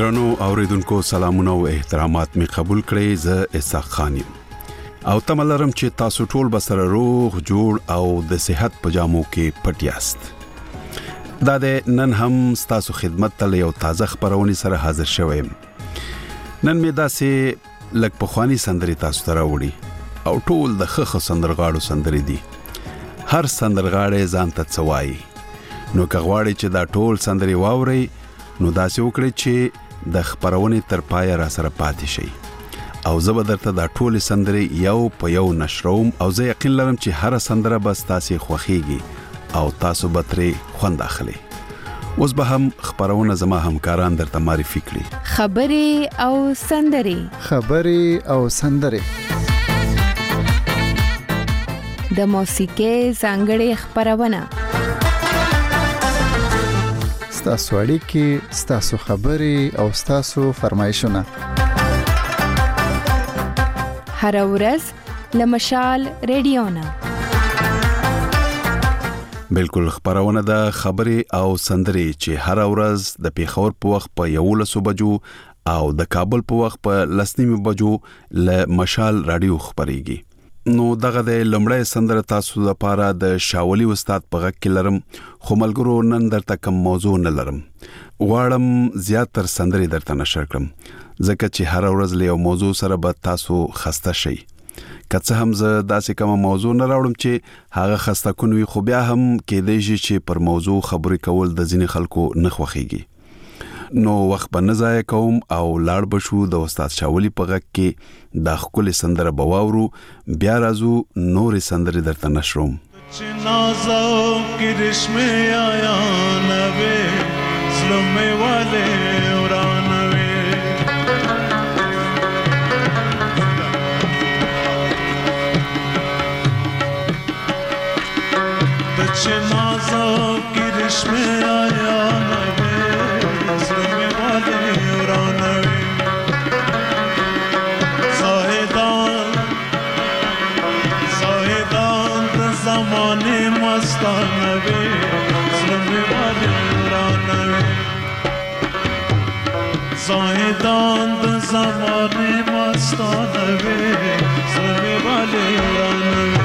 درنو اوریدونکو سلامونه او احترامات می قبول کړئ. زه اسحاق خان یم او تملرم چې تاسو ټول بسره روغ جوړ او د صحت پجامو کې پټ یاست. دا د نن هم تاسو خدمت ته یو تازه خبرونه سره حاضر شوم. نن می داسې لک پخوانی سندري تاسو ته راوړي او ټول د خخ سندرغاړو سندري دي. هر سندرغاړي ځان ته څوای. نو کغواړي چې دا ټول سندري واوري نو داسې وکړئ چې د خبرونې تر پای را سره پاتې شي او زه به درته دا ټول سندري یو په یو نشروم او زه یقین لرم چې هر سندره بس تاسو خوخيږي او تاسو به ترې خوند اخلي. اوس به هم خبرونه زما همکاران درته معرفي کړي. خبري او سندري د موسیقي څنګه خبرونه ستاسو اړیکې، ستاسو خبري او ستاسو فرمایشونه هر ورځ لمشال ریډیو نه بالکل خبرونه د خبري او سندري چې هر ورځ د پیښور په وخت په 11 بجو او د کابل په وخت په 10 بجو ل مشال رادیو خبريږي. نو دغه د لمړی سندره تاسو لپاره د شاولي استاد په غږ کې لرم، خو ملګرو نن درته کوم موضوع نه لرم. غواړم زیاتر سندري درته نشر کړم ځکه چې هر ورځ له یو موضوع سره به تاسو خسته شئ. که څه هم زه داسې کوم موضوع نه راوړم چې هغه خسته کون وي، خو بیا هم کېدای شي چې پر موضوع خبرې کول د ځینې خلکو نه خوښيږي. نو وخت به نه ضایع کوم او لاړ بشو د استاد شاولي په غږ کې د خپل سندره بواورو، بیا راځو نور سندري درته نشروم. نازو کی رشمه آیا نوے ظلم والے اورانوے بچ نازو کی رشمه آیا نوے زمانے مستانوے ظلم والے رانوے زاہدان زمانے مستانوے ظلم والے رانوے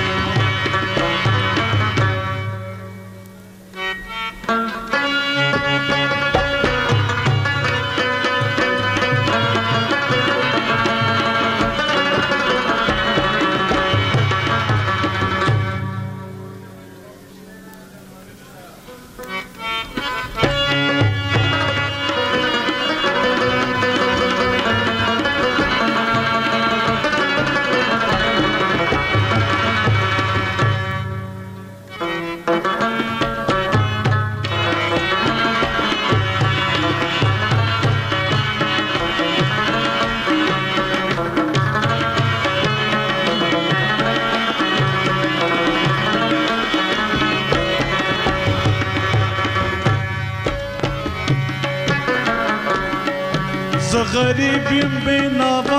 غریبیم بے نوا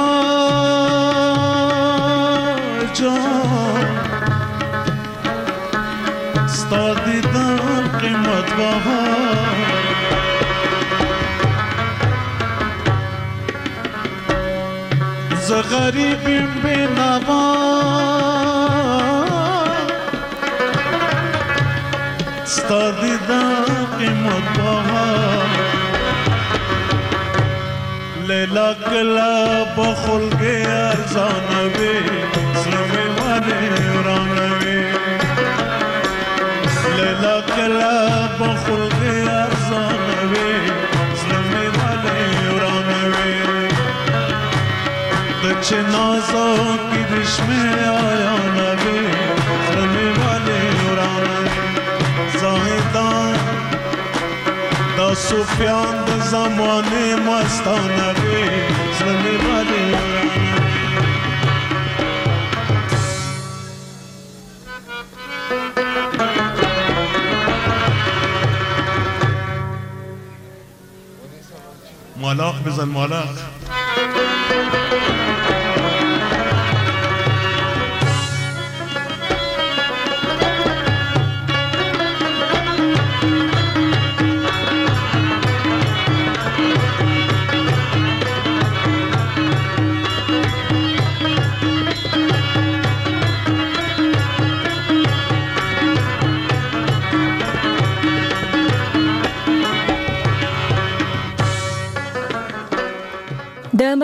جان ستا دیدن قیمت بها ز غریبیم بے نوا ستا دیدن قیمت بها لیلا کلا بخل کے ارزانوے ظلم والے رانوے لیلا کلا بخل کے ارزانوے ظلم والے رانوے دچ نازو کی رشمے آیا نوے ظلم والے رانوے زاہدان دا سفیان دا زمانے مستانوے ظلم والے مالاق بزن مالاق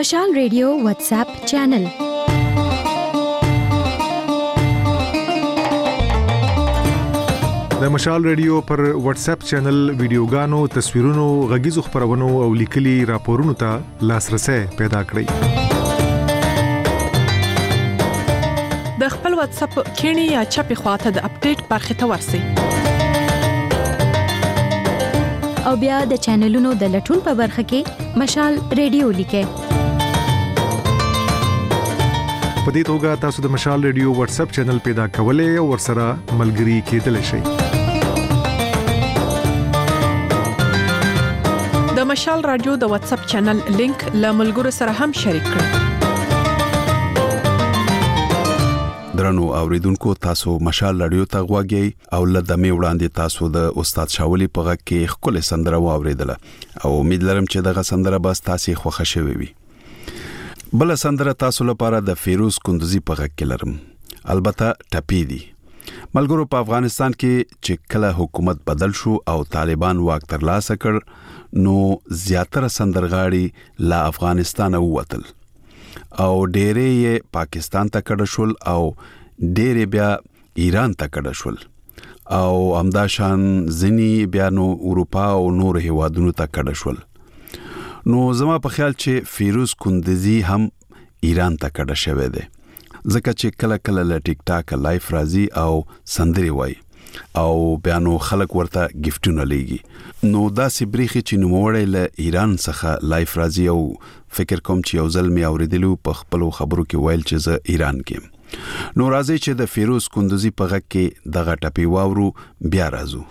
مشال ریډیو واتس اپ چینل. د مشال ریډیو پر واتس اپ چینل ویډیوګانو، تصویرونو، غږیزو خبرونو او لیکلي راپورونو ته لاسرسي پیدا کړئ. د خپل واتس اپ کینی یا چپی خواته د اپډیټ برخه ته ورسی او بیا د چینلونو د لټون په برخه کې مشال ریډیو لیکه. په دې توګه تاسو د مشال ریډیو واتس اپ چینل پیدا کولای او ورسره ملګري کېدلی شئ. د مشال رادیو د واتس اپ چینل لینک له ملګرو سره هم شریک کړئ. درنو اوریدونکو، تاسو مشال رادیو ته غواګئ او لدمه وړاندې تاسو د استاد شاولی په غږ کې خپل سندره واوریدله او امید لرم چې دغه سندره به تاسو خوښه شوي وي. بل سندره تاسو لپاره د فیروز کندوزی په غږ کې لرم، البته ټپی دي. ملګرو، په افغانستان کې چې کله حکومت بدل شو او طالبان واک ترلاسه کړ، نو زیاتره سندرغاړي لا افغانستان ووتل او ډېرې یې پاکستان ته کډه شول او ډېرې بیا ایران ته کډه شول او همداشان ځینې بیا نو اروپا او نور هیوادونو ته کډه شول. نو زما په خیال چې فیروز کندوزی هم ایران ته کډه شوی دی، ځکه چې کله کله له ټیک ټاک لایف راځي او سندري وای او بیا نو خلک ورته گیفټونه لېږي. نو دا سبريخي چې نوموړی له ایران څخه لایف راځي او فکر کوم چې یو ځل می اوریدلو په خپل خبرو کې ویل چې زه ایران کې. نو راځي چې د فیروز کندوزی په غږ کې دغه ټپی واورو، بیا راځو.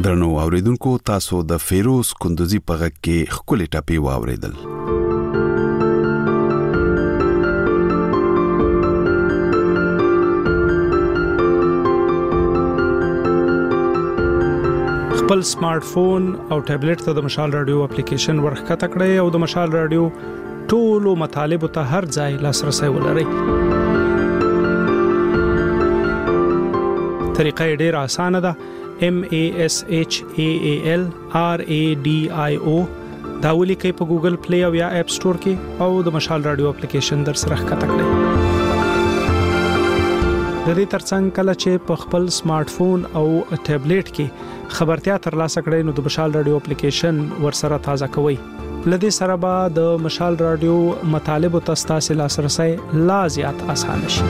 درنو اوریدونکو تاسو د فیروز کندوزی په غږ کې خپل ټاپي واوریدل. خپل سمارټ فون او ټابلیټ ته د مشال رادیو اپلیکیشن ورخته کړئ او د مشال رادیو ټولو مطالب ته هر ځای لاسرسي ولرئ. طریقه ډېره اسانه ده. MASHAAL RADIO دا ولیکئ په ګوګل پلی او یا اپ سٹور کې او د مشال رادیو اپلیکیشن در سره ښکته کړئ. د دې ترڅنګ کله چې په خپل سمارټ فون او ټابلیټ کې خبرتیا ترلاسه کړئ نو د مشال رادیو اپلیکیشن ورسره تازه کوئ. لدې سره به د مشال رادیو مطالب او تاسو لاسرسي لا زیات آسان شي.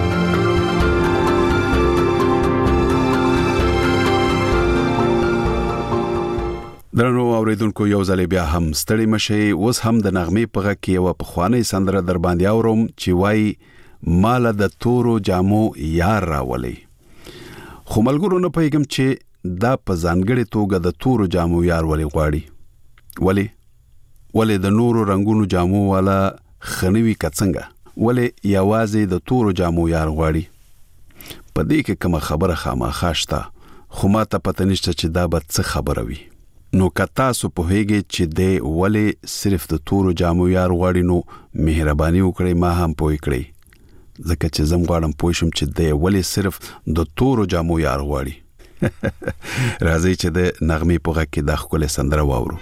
درنو اوریدونکو یو ځل بیا هم ستړي مشي. اوس هم د نغمې په غږ کې یو پخوانی سندره در باندې اورم چې وای مال د تورو جامو یار راولي. خو ملګرو نه پېږم چې دا په ځانګړي توګه د تورو جامو یار ولي غواړي. ولی د نورو رنگونو جامو والا خنوي کڅنګه ولی یوازې د تورو جامو یار غواړي. په دې کې کوم خبره خامخاشته خو ما ته پته نشته چې دا به څه خبره وي. نو که تاسو پوهیږئ چې دی ولی صرف د تورو جامو یار غواړي نو مهرباني وکړئ ما هم پوه کړئ ځکه چې زم غواړم پوه شم چې دی ولی صرف د تورو جامو یار غواړي. راځئ چې د نغمې په غږ کې دا ښکلې سندره واورو.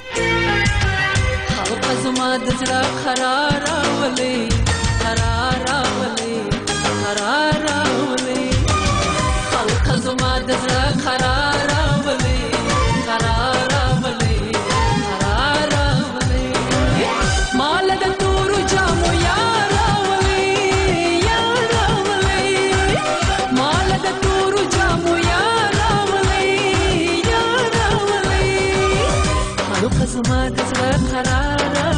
زما د زړه قرار راولي خلق زما د زړه قرار راولي مال د تورو جامو یار راولي مال د تورو جامو یار راولي خلق زما د زړه قرار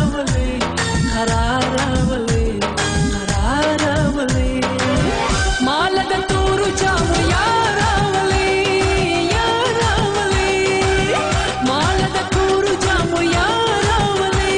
مال د تورو جامو یار راولي مال د تورو جامو یار راولي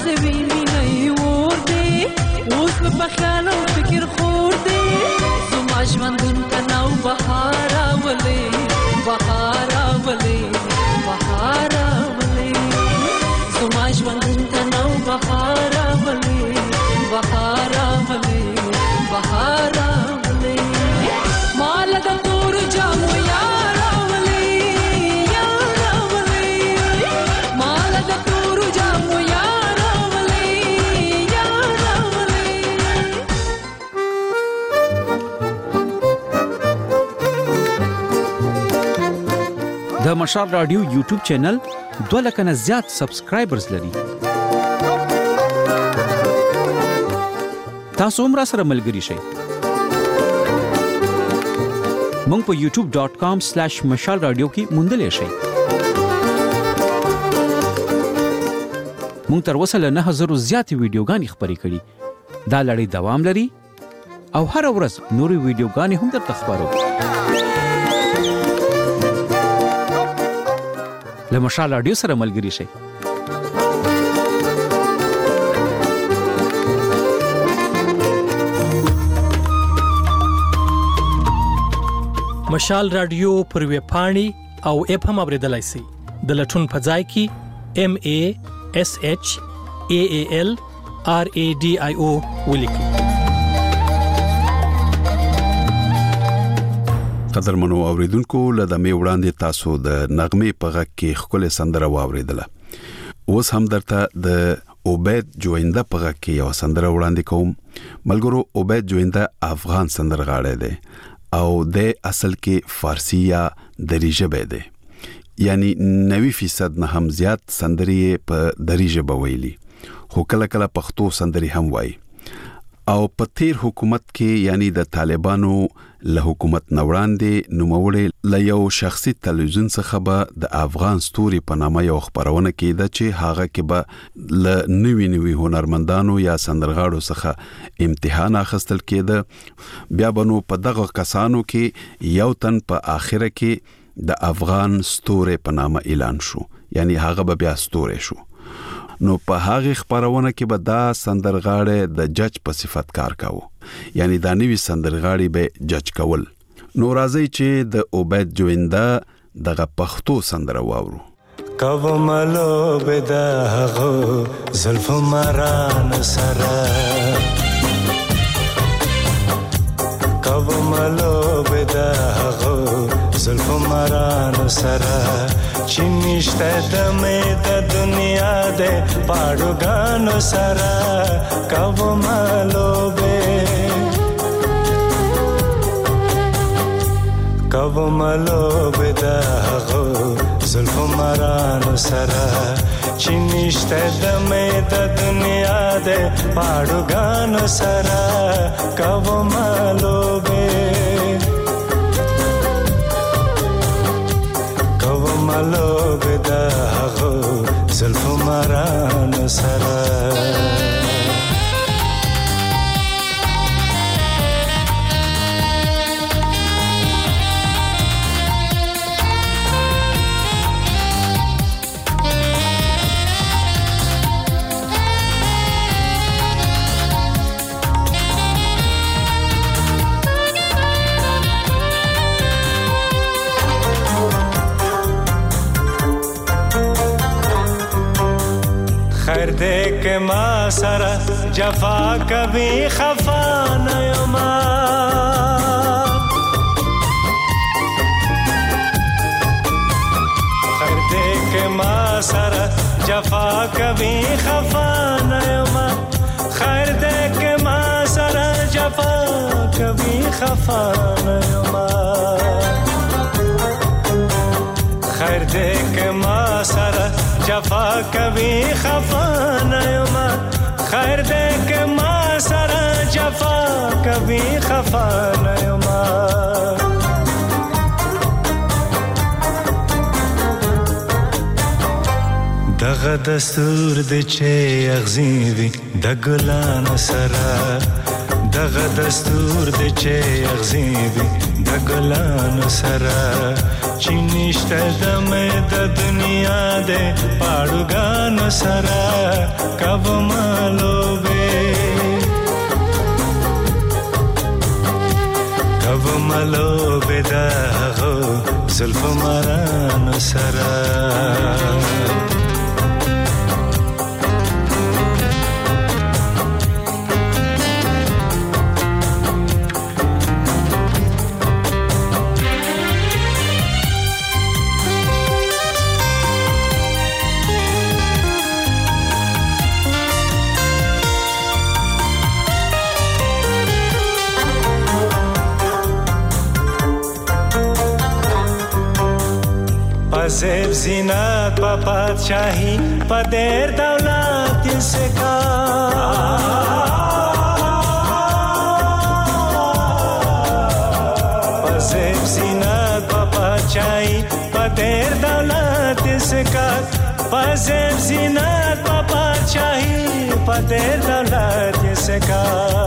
زویني نه ور دي اوس په خیال او فکر خور دي زما ژوندون ته نو بهار ولې بهار ولې بهار ولې زما ژوندون ته نو بهار ولې بهار ولې بهار ولې مال د تور جامو یار ولې یار ولې مال د تور جامو یار ولې یار ولې د مشال رادیو یوټیوب چینل 2 لک نه زیات سبسکرایبرز لري. تاسو هم را سره ملګري شئ. مونږ په youtube.com/mashalradio کې موندلی شئ. مونږ تر اوسه له 9000 زیاتې ویډیوګانې خپرې کړي. دا لړۍ دوام لري او هر ورځ نورې ویډیوګانې هم درته خپرو. له مشال رادیو سره ملګري شئ. مشال رادیو پر ویب پاڼې او اپ هم اوریدلای شئ. د لټون په ځای کې MASHALRADIO ولیکئ. قدرمنو اوریدونکو لدمه وړاندې تاسو د نغمه په غږ کې خپل سندره واوریدله. اوس هم درته د عبید جوینده په غږ کې یو سندره وړاندې کوم. ملګرو عبید جوینده افغان سندرغاړی دی او د اصل کې فارسی یا دری ژبه دی. یعنی 90% نه هم زیات سندري په دری ژبه ویلي. خو کله کله پښتو سندري هم وایي. او په تیر حکومت کې یعنی د طالبانو له حکومت نوړاندې نوموړي له یو شخصي تلویزیون څخه به د افغان ستوري په نامه یو خبرونه کېده چې هغه کې به له نوي هنرمندانو یا سندرغاړو څخه امتحان اخیستل کېده. بیا بنو په دغه کسانو کې یو تن په اخره کې د افغان ستوري په نامه اعلان شو. یعنی هغه به بیا ستوري شو. نو په هغه خبرونه کې به دا سندرغاړي د جج په صفت کار کاوه. یعنی دا نوی سندرغاړي به جج کول. نو راځي چې د عبید جوینده دغه پښتو سندره واورو. کوملو بداغو زلف مران سره کوملو بداغو زلف مران سره چینشته دمه د دنیا ده پاړوګانو سره کوملو بداغو زلف مرانو سره چینشته دمه د دنیا ده پاړوګانو سره کوملو کوملو بداغو زلف مرانو سره देख मा सरा जफा कभी खफा न मा खैर देख मा सरा जफा कभी खफा न मा खैर देख मा सरा जफा कभी खफा न मा खैर देख मा सरा जफा कभी खफा नयमा खैर देख मा सरा जफा कभी खफा नयमा دغه دستور د چې اغزیوی د ګلان سره دغه دستور د چې اغزیوی د ګلانو سره چینشته د مې د دنیا ده پاړوګانو سره کب مالوبه دا غو زلف مارانو سره زیب زینت با پادشاهی با در دولت سکا با زیب زینت با پادشاهی با در دولت سکا با زیب زینت با پادشاهی با در دولت سکا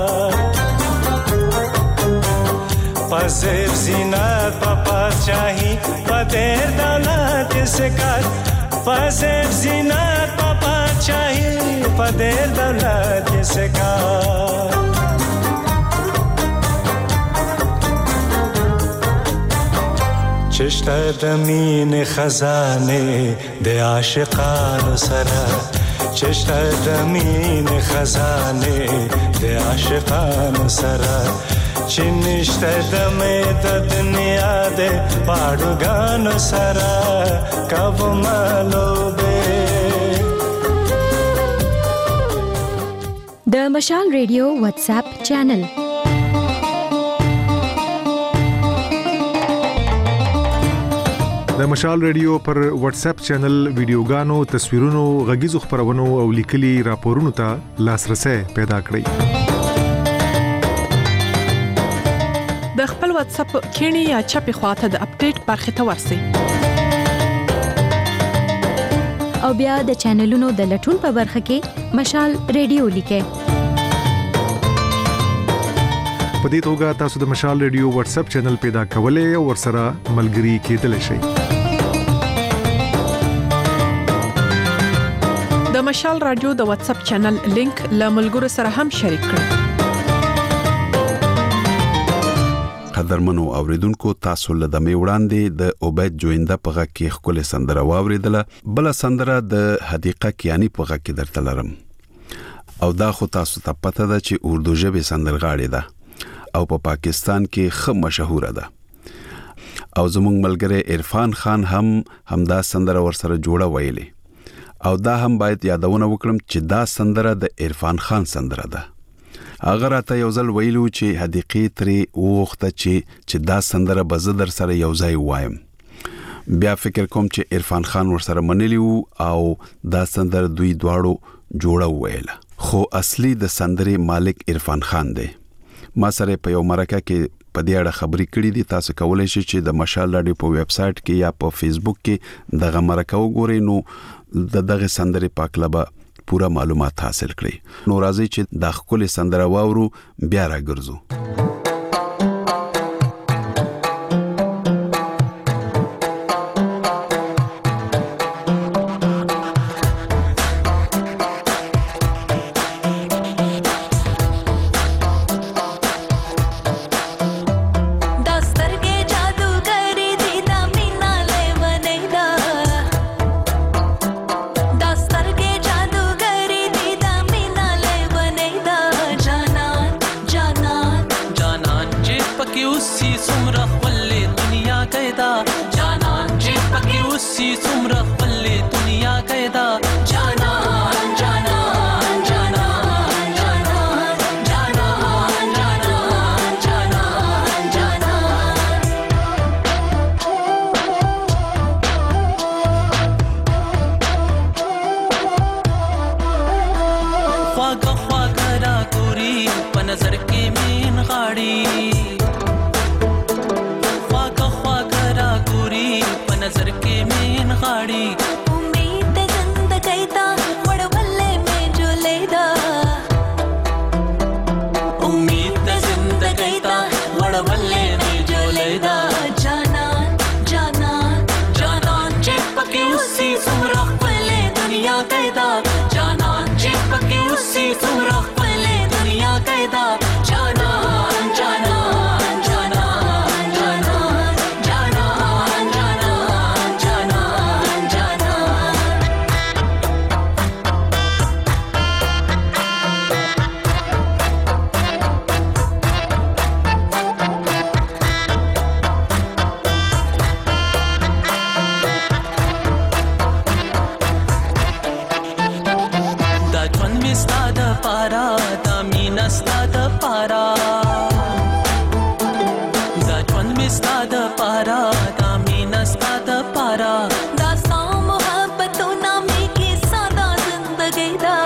پسیب زینت پا پادشاهی پا دیر دولت سکت پسیب زینت پا پادشاهی پا دیر دولت سکت چشته دمین خزانه ده عاشقان سره چشته دمین خزانه ده عاشقان سره چینشته دمې د دنیا ده پاړوګانو سره کب مالوبه د مشال ریډیو واتس اپ چینل د مشال ریډیو پر واتس اپ چینل ویډیوګانو تصویرونو غږیزو خبرونو او لیکلي راپورونو ته لاسرسي پیدا کړئ د خپل واتس اپ کینی یا چپی خواته د اپډیټ برخه ته ورسی او بیا د چینلونو د لټون په برخه کې مشال ریډیو لیکه په دې توګه تاسو د مشال ریډیو واتس اپ چینل پیدا کولای او ورسره ملګري کېدلی شئ د مشال رادیو د واتس اپ چینل لینک له ملګرو سره هم شریک کړئ قدرمنو اوریدونکو تاسو له دمه وړاندې د عبید جوینده په غږ کې خپل سندره واوریدله بل سندره د حدیقه کیانی په غږ کې درته لرم او دا خو تاسو ته پته ده چې اردو ژبه سندرغاړې ده او په پاکستان کې خه مشهوره ده او زموږ ملګری عرفان خان هم دا سندره ورسره جوړه ویلې او دا هم باید یادونه وکړم چې دا سندره د عرفان خان سندره ده اگر اته یو ځل ویلو چې حدیقې ترې وخته چې دا سندره بزدر سره یو ځای وایم بیا فکر کوم چې عرفان خان ورسره منلیو او دا سندره دوی دواړو جوړه ویله خو اصلي د سندرې مالک عرفان خان دی ما سره په یو مرکه کې په دې اړه خبرې کړې دي تاسو کولای شئ چې د مشال رادیو په ویب سټ کې یا په فیسبوک کې دغه مرکه وګورئ نو دغه سندرې پاکلبه پورا معلومات حاصل کړئ نو راځي چې د خپل سندره واورو بیا راګرځو سمرا خپلې دنیا قیدا جانان جانان جانان جانان جانان جانان جانان دا ژوند مې ستا د پاره دا مینه ستا د پاره دا ژوند مې ستا د پاره دا مینه ستا د پاره دا ستا محبتونه مې کې ساده زندګۍ ده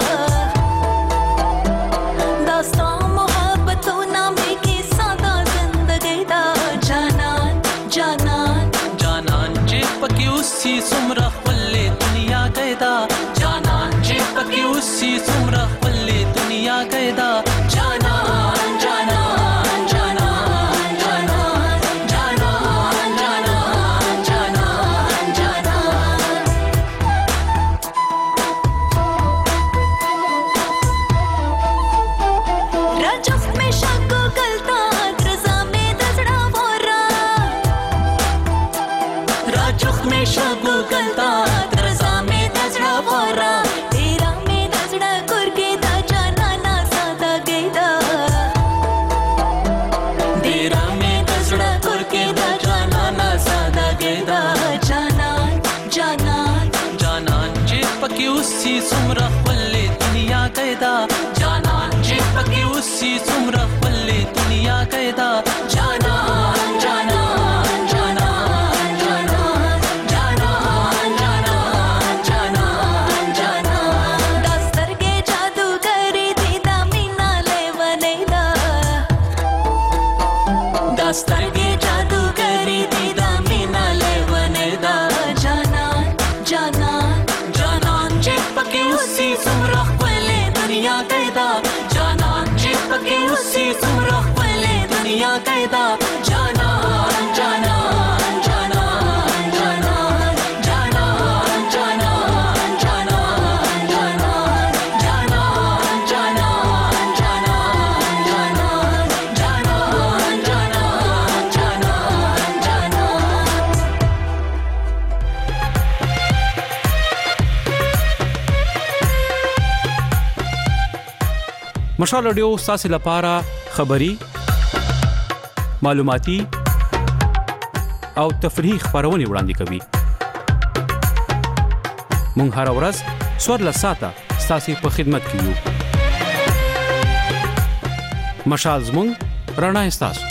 دا ستا محبتونه مې کې ساده زندګۍ ده جانان جانان جانان چې پکې اوسې څومره خپلې دنیا قیدا جانان چې پکې اوسې څومره خپلې دنیا قیدا جانان جانان جانان جانان جانان جانان جانان راجف में शक गलता रजा में दसड़ा भोरा राजख में शक गलता रजा में दसड़ा भोरा तेरा में दसड़ा करके दा जाना ना सादा गईदा तेरा में दसड़ा करके दा जाना ना सादा गईदा जानान जानान जानान जे पके उसी सुमरा पल्ले दुनिया कैदा जानान जे पके उसी सुमरा पल्ले दुनिया कैदा जानान जानान जानान जानान जानान जानान जानान दस्तर के जादू करी दीदा मीना ले वनेदा दस्तर के जादू करी दीदा मीना ले वनेदा जानान जानान जानान जे पके उसी सुमरा पल्ले दुनिया कैदा जानान जे पके उसी सुमरा पल्ले दुनिया कैदा जानान जानान जानान जानान जानान जानान जानान जानान जानान जानान जानान जानान जानान जानान जानान مشال رادیو ستاسو لپاره خبری معلوماتي او تفریحي خبرونه وړاندې کوي مونږ هر ورځ سور لساته ستاسو په خدمت کې یو مشال زمونږ رڼا ستاسو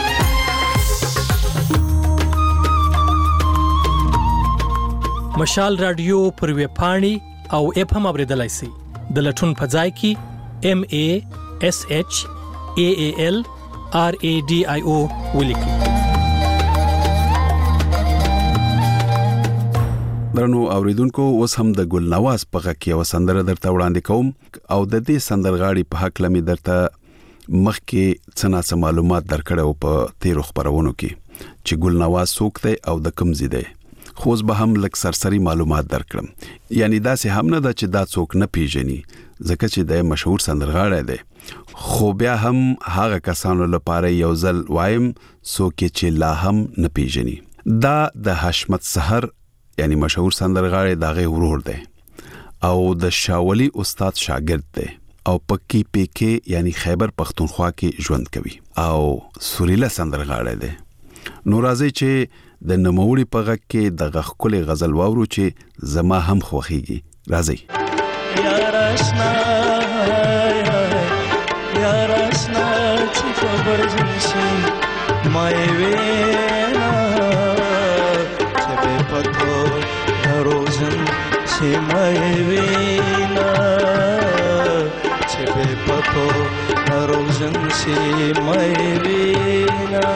مشال رادیو پر ویب پاڼې او اپ هم اوریدلای شئ د لټون په ځای کې MASHAALRADIO ولیکئ درنو اوریدونکو اوس هم د ګل نواز په غږ کې یو سندره درته وړاندې کوم او د دې سندرغاړي په حق لمې درته مخکې څه معلومات درکړو په تیرو خبرونو کې چې ګل نواز څوک دی او د کوم ځای دی خو به هم لک سرسری معلومات درکړم یعنی دا سه هم نه دا چې دا څوک نه پیژني ځکه چې د مشهور سندرغاړی دی خو بیا هم هغه کسانو لپاره یو ځل وایم څوک چې لا هم نه پیژني دا د حشمت سحر یعنی مشهور سندرغاړی دغه ورور دی او د شاولی استاد شاګرد دی او پکی پیکه یعنی خیبر پختونخوا کې ژوند کوي او سوریلا سندرغاړی دی نو راځي چې د نموړي په غږ کې د غخکلې غزل واورو چې زما هم خوخيږي راځي یار آشنا چې خبر جنشي مای وینا چې په پتو روزن چې مای وینا چې په پتو روزن چې مای وینا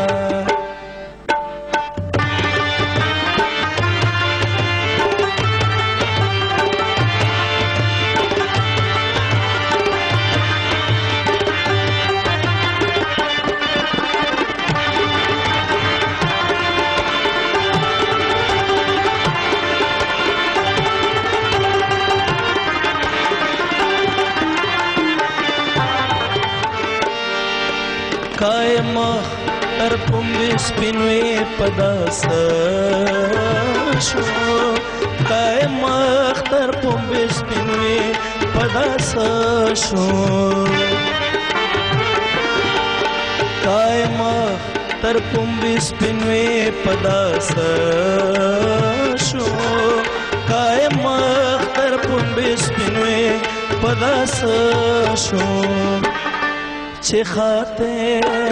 قائم تر پومبې سپینوي پداس شو قائم تر پومبې سپینوي پداس شو قائم تر پومبې سپینوي پداس شو قائم تر پومبې سپینوي پداس شو چه خاطر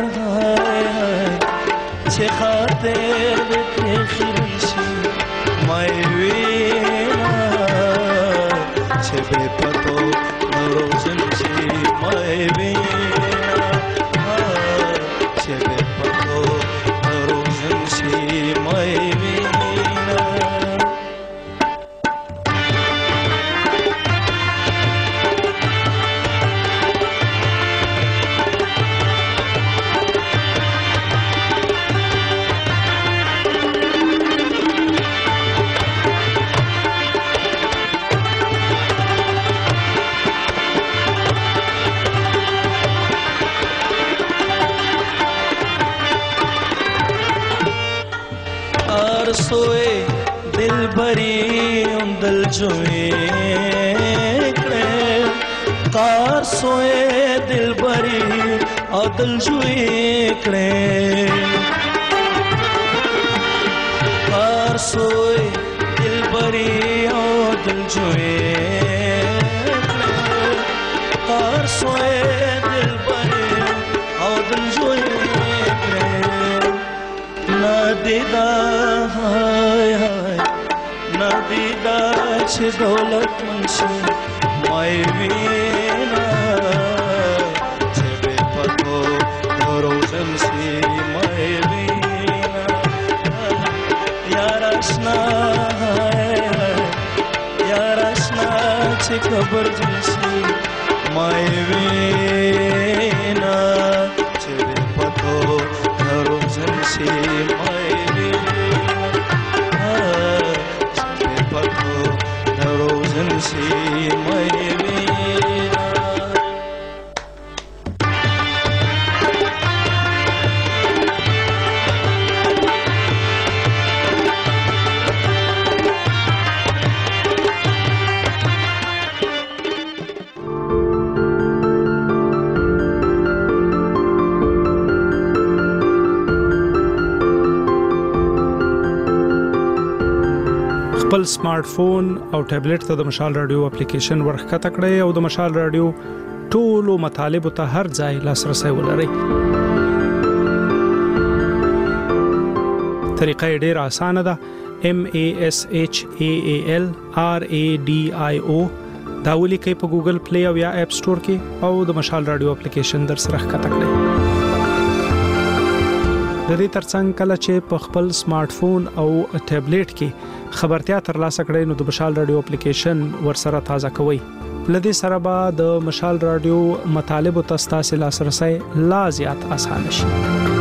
چه خاطر دې خیرشي مای وینا چه به پتو روزن شي مای وینا چه به پتو روزن شي مای وینا सोए दिल भरी दिल जोए कार सोए दिल भरी और दिल जोए कार सोए दिल भरी और दिल जोए कार सोए दिल भरी और दिल जोए ना दीदा नदीदा छे दौलत मंशी माय वीना छे बेपतो रोशन सी माय वीना यार आशना छे खबर जंसी माय वीना छे बेपतो रोशन सी माय see my خپل سمارټ فون او ټابلیټ ته د مشال رادیو اپلیکیشن ورخکته کړئ او د مشال رادیو ټولو مطالبه ته هر ځای لاسرسي ولرئ. طریقه ډیره اسانه ده. MASHAALRADIO دا ولیکئ په ګوګل پلی او یا اپ سٹور کې او د مشال رادیو اپلیکیشن در سره ښکته کړئ. د دې ترڅنګ کله چې په خپل سمارټ فون او ټابلیټ کې خبرتیا ترلاسه کړئ نو د مشال رادیو اپلیکیشن ورسره تازه کوئ. لدې سره به د مشال رادیو مطالبه تاسو لاسرسي لا زیات اسانه شي.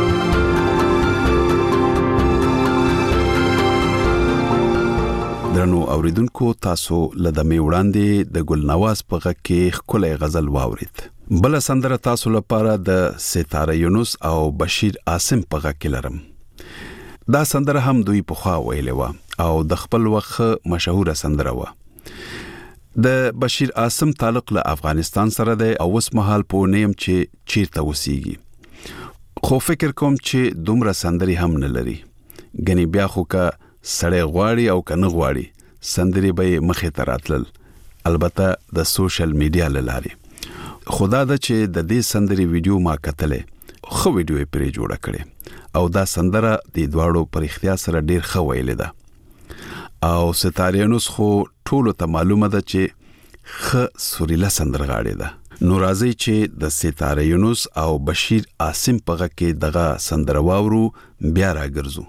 درنو اوریدونکو تاسو لدمه وړاندې د ګلنواز په غږ کې خولې غزل واورید. بل سندره تاسو لپاره د ستاره یونس او بشیر عاصم په غږ کې لرم. دا سندره هم دوی په خوا ویلې و او د خپل وخت مشهوره سندره و. د بشیر عاصم تعلق له افغانستان سره دی او اوس مهال په نیم چې چیرته وسیږي. خو فکر کوم چې دومره سندري هم نه لري. غني بیا خو کا سړی غواړي او کنه غواړي سندري به مخې ته راتلل، البته د سوشل میډیا لاري. خدا د چې د دې سندري ویډیو ما کتلې خو ویډیو پرې جوړه کړې او دا سندره د دواړو پر اختیار سره ډیر ښه ویلې ده او ستارینوس خو ټولو ته معلومه ده چې خ سوريله سندرغاړي ده. نو راځي چې د ستارینوس او بشیر عاصم په غږ کې دغه سندره واورو بیا راګرځو.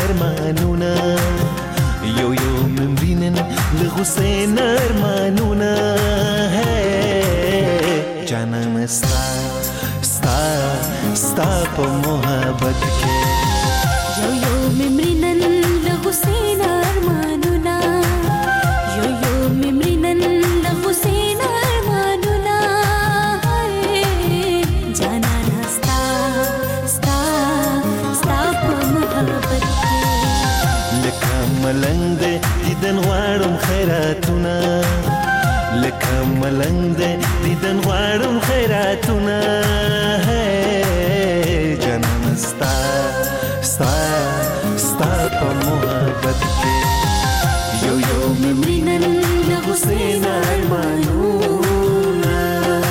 ارمانونه یو یو ممرینن لغسین ارمانونه جانان ستا په محبت کې یو یو ممرینن لغسین ارمانونه یو یو ممرینن لغسین ارمانونه جانان ستا په محبت کې لکه ملنګ دې دیدن غواړم خیراتونه لکه ملنګ دې دیدن غواړم خیراتونه جانان ستا په محبت کې یو یو ممرینن لغسین ارمانونه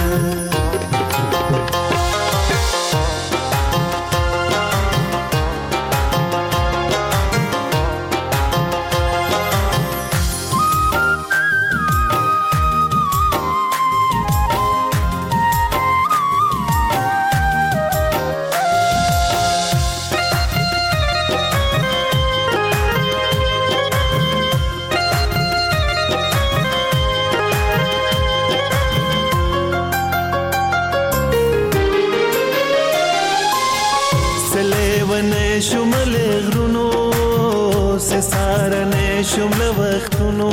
شمل غرونو سه سارنه شمل وختونو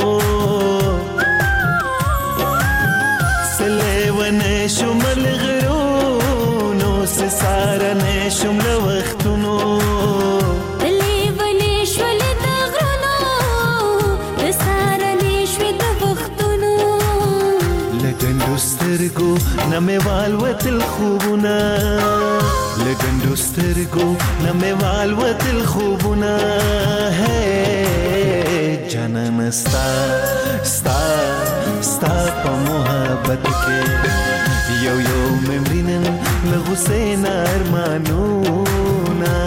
سلیونه شمل غرونو سه سارنه شمل وختونو سلیونه شمل غرونو سه سارنه شمل وختونو لګندو سترګو نمه والوتل خوبونه لګندو سترګو نمه والوتل خوبونه جانان ستا په محبت کې یو یو ممرینن لغسین ارمانونه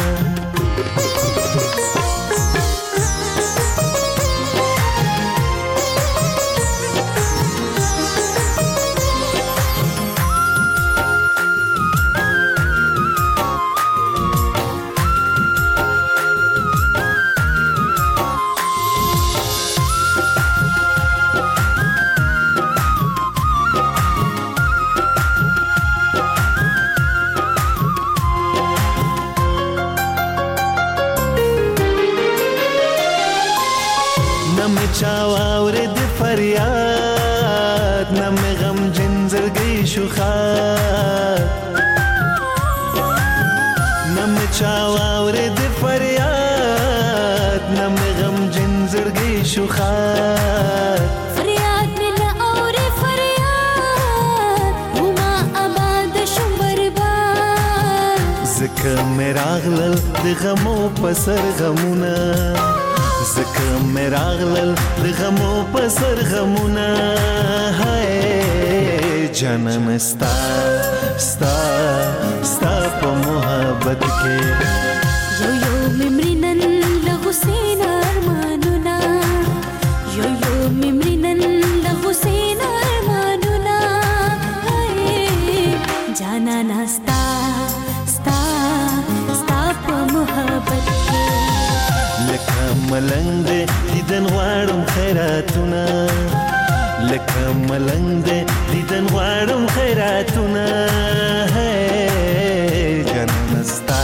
چاوارد فریاد نم غم جنزرگی شخاد نم چاوارد فریاد نم غم جنزرگی شخاد فریاد من اور فریاد وما آباد شم برباد زکه مراغلل د غمو پسر غمونه زکه مراغلل د غمو پسر غمونه جانان ستا په محبت کې یو یو ممرینن لغسین ارمانونه یو یو ممرینن لغسین ارمانونه جانان ستا په محبت کې لکه ملنګ دې دیدن غواړم خیراتونه لکه ملنګ دې دیدن غواړم خیراتونه جانان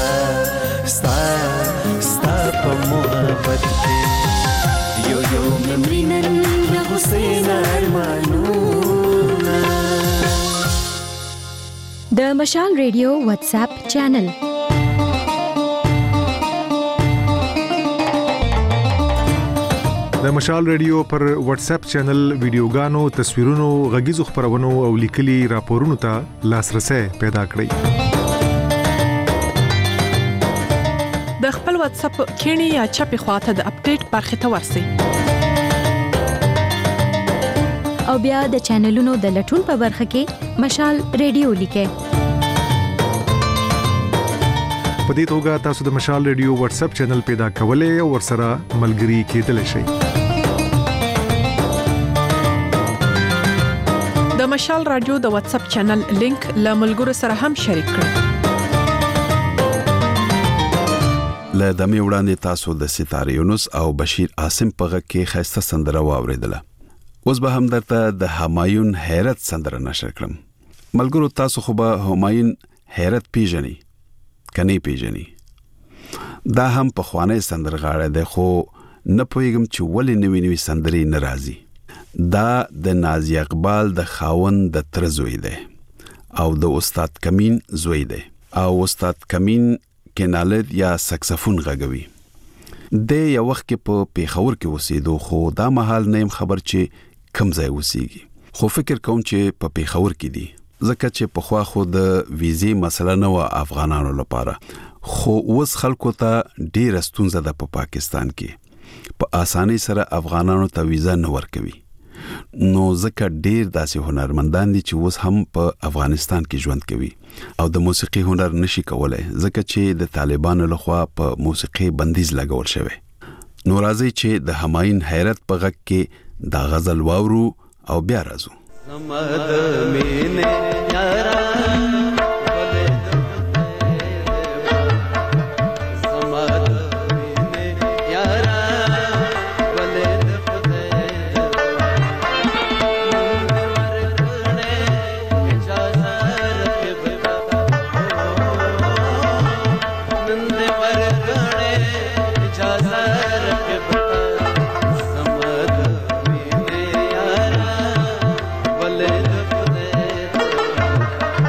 ستا په محبت کې یو یو ممرینن لغسین ارمانونه د مشال ریډیو واتس اپ چینل د مشال ریډیو پر واتس اپ چینل ویډیوګانو تصویرونو غږیزو خبرونو او لیکلي راپورونو ته لاسرسي پیدا کړئ د خپل واتس اپ کینی یا چپی خواته د اپډیټ برخه ته ورسی او بیا د چینلونو د لټون په برخه کې مشال ریډیو لیکه په دې توګه تاسو د مشال ریډیو واتس اپ چینل پیدا کولای او ورسره ملګري کېدلی شئ د مشال رادیو د واتس اپ چینل لینک له ملګرو سره هم شریک کړئ له دمه وړاندې تاسو د ستاره یونس او بشیر عاصم په غږ کې خسته سندره واوریدله. اوس به هم درته د همایون حیرت سندره نشر کړم. ملګرو تاسو خو به همایون حیرت پیژنئ کني پیژنئ. دا هم په خوانه سندرغاړی دی خو نه پوهیږم چې ولې نوې سندرې نه راځي. دا د نازي اقبال د خاوند د تر زوی دی او د استاد کمین زوی دی او استاد کمین کینالد یا سکسفون غږوي. د یو وخت کې په پیښور کې اوسېدو خو دا مهال نیم خبر چې کم ځای اوسېږي. خو فکر کوم چې په پیښور کې دي ځکه چې په خوا خو د ویزې مسله نه و افغانانو لپاره. خو اوس خلکو ته ډېره ستونزه ده په پاکستان کې. په اسانۍ سره افغانانو ته ویزه نه ورکوي. نو ځکه ډېر داسې هنرمندان دي چې اوس هم په افغانستان کې ژوند کوي او د موسیقي هنر نشي کولای ځکه چې د طالبانو لخوا په موسیقي بندیز لګول شوی. نو راځي چې د همایون حیرت په غږ کې دا غزل واورو او بیا راځو. زمد مینه یارا Let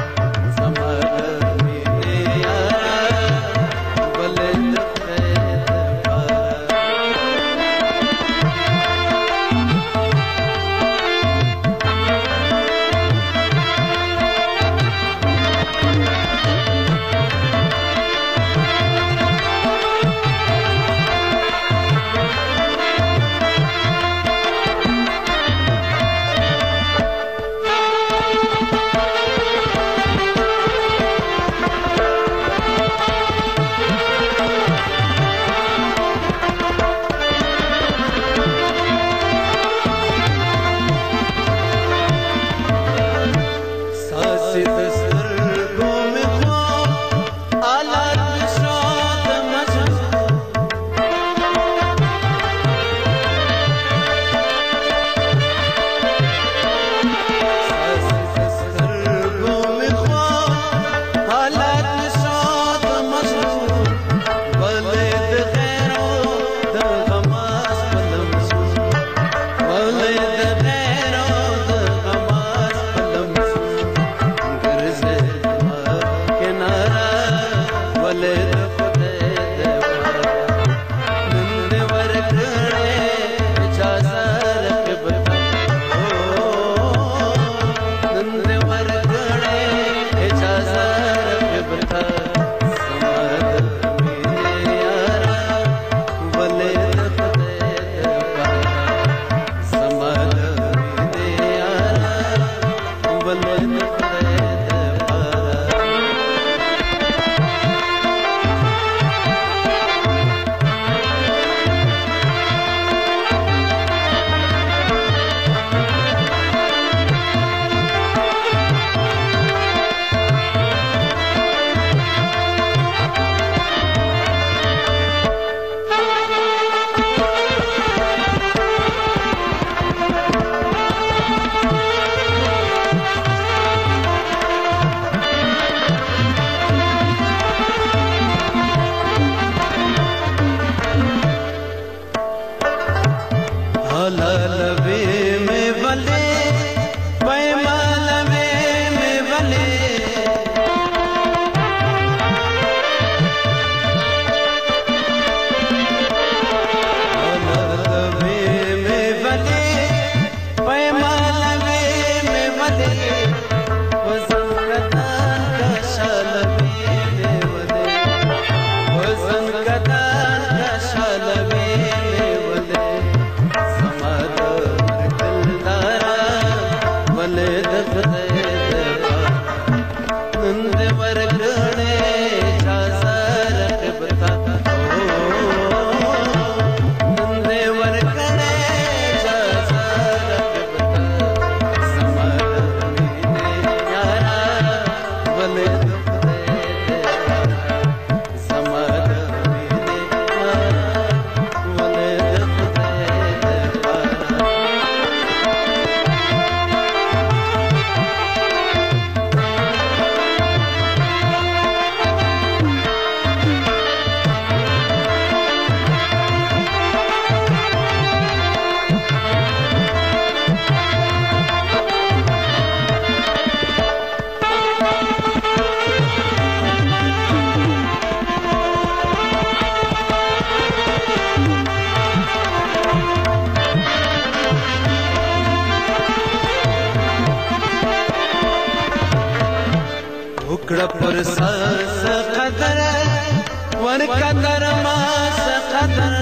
وکړه پر سر قدر ور قدر ما قدر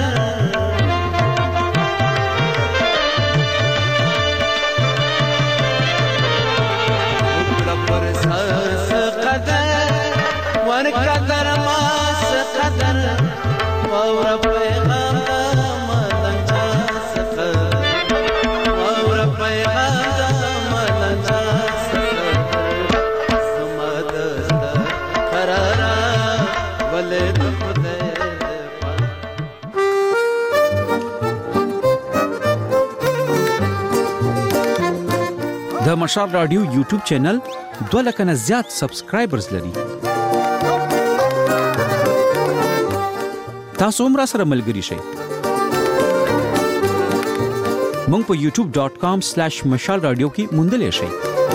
وکړه پر سر قدر ور قدر ما قدر اور پیغام د مشال رادیو یوټیوب چینل 2 لک نه زیات سبسکرایبرز لري. تاسو هم را سره ملګري شئ. مونږ په youtube.com/mashalradio کې موندلې شئ.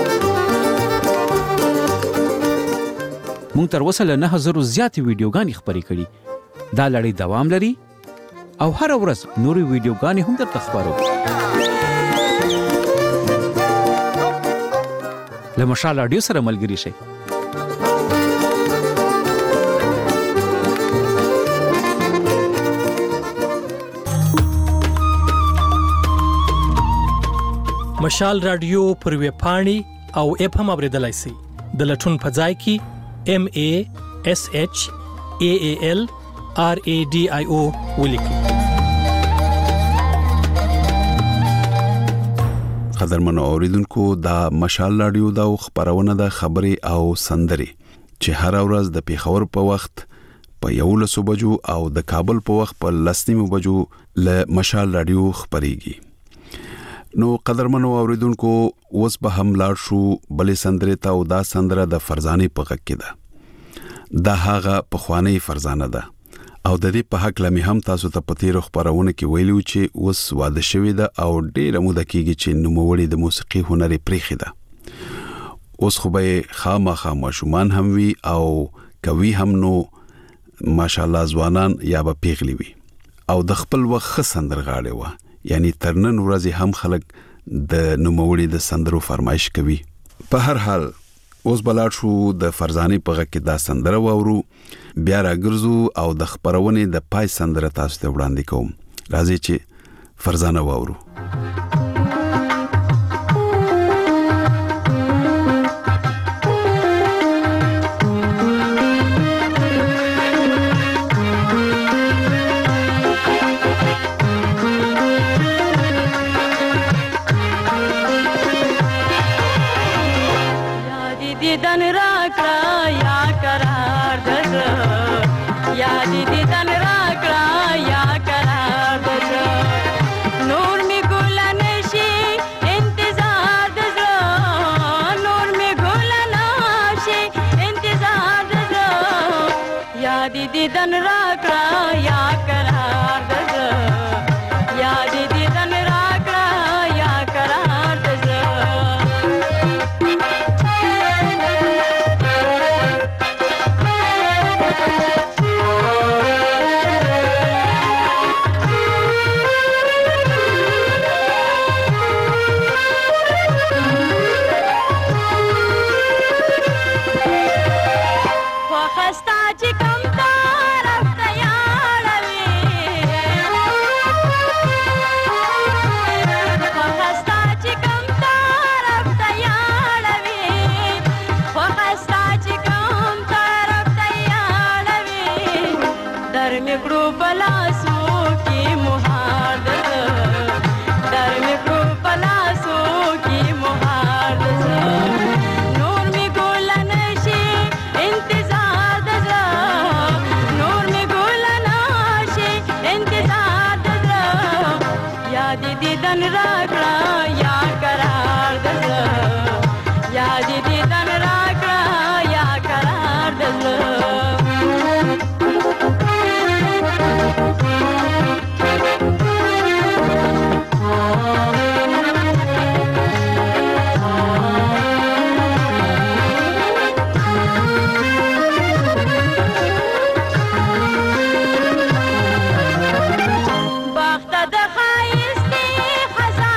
مونږ تر اوسه له 9000 زیاتې ویډیوګانې خپرې کړې. دا لړۍ دوام لري او هر ورځ نورې ویډیوګانې هم درته خپرو. له مشال رادیو سره ملګري شئ. مشال رادیو پر ویب پاڼې او اپ هم اوریدلای شئ. د لټون په ځای کې MASHALRADIO ولیکئ. قدرمن اوریدونکو دا مشال رادیو دا خبرونه د خبري او سندري چې هر ورځ د پیښور په وخت په 11 بجو او د کابل په وخت په 10 بجو له مشال رادیو خبريږي. نو قدرمن اوریدونکو اوس به هم لاړ شو بلې سندري ته او دا سندره د فرزانه په غږ کې ده. دا هغه په خواني فرزانه ده او د دې په حق لمه هم تاسو ته پتیرو خبرونه کې ویلو چې اوس واده شوی ده او ډیره موده کېږي چې نوموړي د موسیقي هنري پریخي ده. اوس خو به خامخا ماشومان هم وي او کوي هم نو ماشاءالله ځوانان یا به پیغلي وي او د خپل وخت سندرغاړي و یعنی ترنن ورځي هم خلک د نوموړي د سندرو فرمایش کوي. په هر حال اوس بلار شو د فرزانه په غږ کې دا سندره وورو بیا راګرځو او د خبرونه د پای سندره تاسو ته وړاندې کوم. راځي چې فرزانه وورو. باغ ته د ښایستې خزان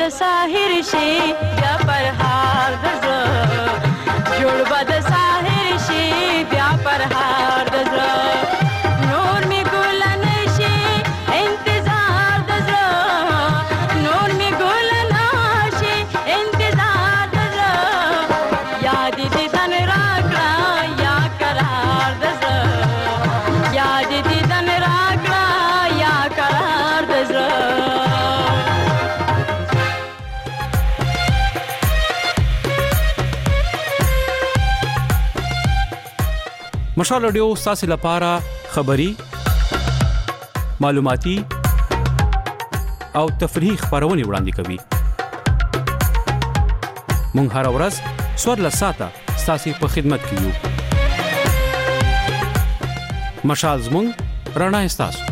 ساحر شي بیا پر هار د زړه جوړ بد ساحر شي بیا پر هار د زړه نور می ګل نشي انتظار د زړه نور می ګل نشي انتظار د زړه یاد دې دن راکړه یا قرار د زړه یاد دې دن راکړه یا قرار د زړه مشال رادیو ستاسو لپاره خبری معلوماتي او تفریحي خبرونه وړاندې کوي مونږ هر ورځ سوړ ساته ستاسو په خدمت کې یو مشال زمونږ رڼا ستاسو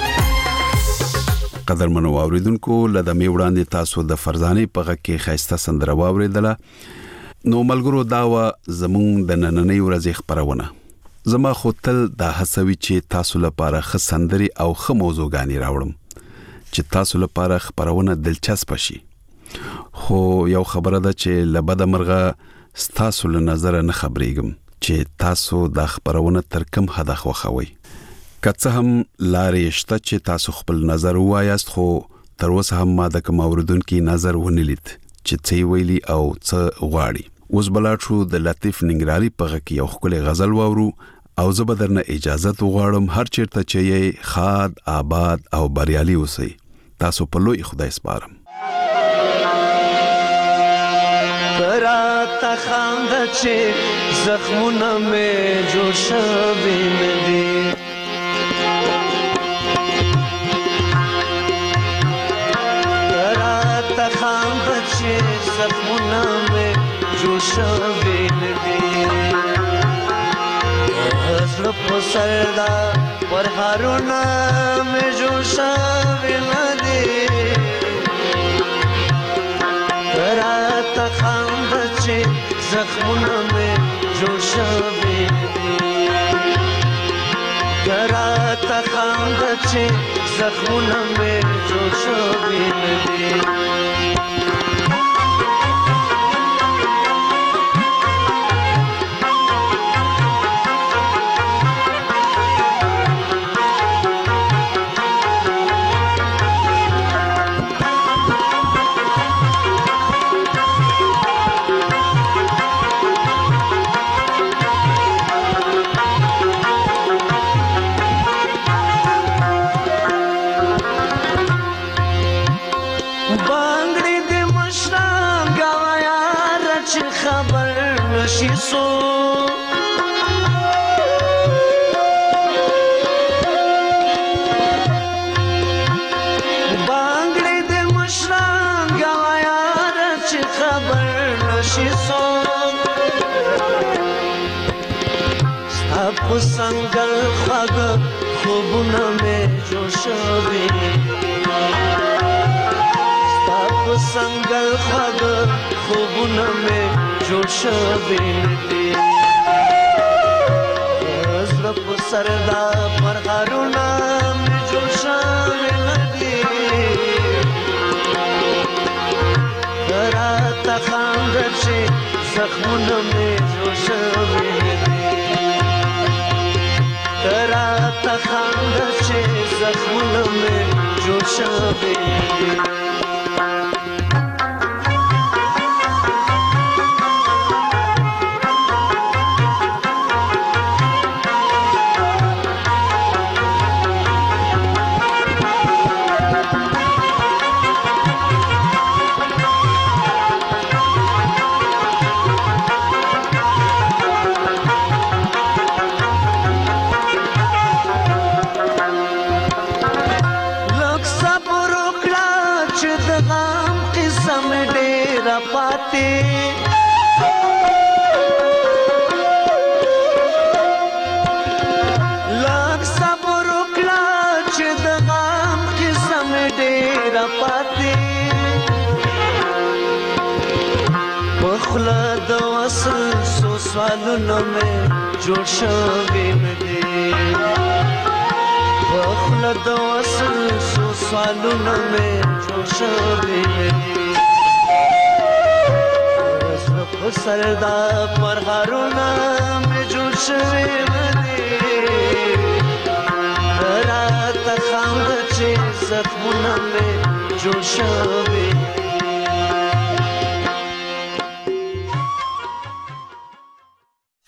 قدرمنو اوریدونکو لدمه وړاندې تاسو د فرزانه په غږ کې خاصه سندره واوریدله نو ملګرو داوا زمونږ د نننۍ ورځې خبرونه زما خو تل دا هڅوي چې تاسو لپاره ښه سندري او ښه موضوعګانی راوړم چې تاسو لپاره خبرونه دلچسپ شي خو یو خبره ده چې لبد مرغه تاسو له نظر نه خبرېږم چې تاسو دا خبرونه تر کوم حد خوښوي کڅه هم لارې شته چې تاسو خپل نظر وایاست خو تر اوسه هم ما د کوم اوریدونکو نظر ونلیدل چې څه ویلي او څه غواړي اوس بلاترو د لطیف ننګرالي په غږ کې یو خپل غزل واورو او زه به درنه اجازه وغواړم هر چیرته چې یې خاد آباد او بریالي اوسئ تاسو په لوی خدای سپارم راته خاند چې زخمونه مې جوړ شوي نه دي راته خاند چې زخمونه مې جوړ شوي نه دي زړه په سردا پر هارونه مې جوړ شوي نه دي راته خاند چې زخمونه مې جوړ شوي دي راته خاند چې زخمونه مې جوړ شوي دي سنگل خواږ خوبونه مې جوړ شوي ستا په سنگل خواږ خوبونه مې جوړ شوي دي زړه په سردا پر هارونه مې جوړ شوي دي راته خاند چې زخمونه مې جوړ شوي راته خاند چې زخمونه مې جوړ شوي دي لږ صبر وکړه چې د غم قصه مې ډېره پاتې په خوله د وصل څو سوالونه مې جوړ شوي نه دي په خوله د وصل څو سوالونه مې جوړ شوي نه دي سردا پر هارونه مې جوړ شوي مدي راته خاند چې زخمونه مې جوړ شوي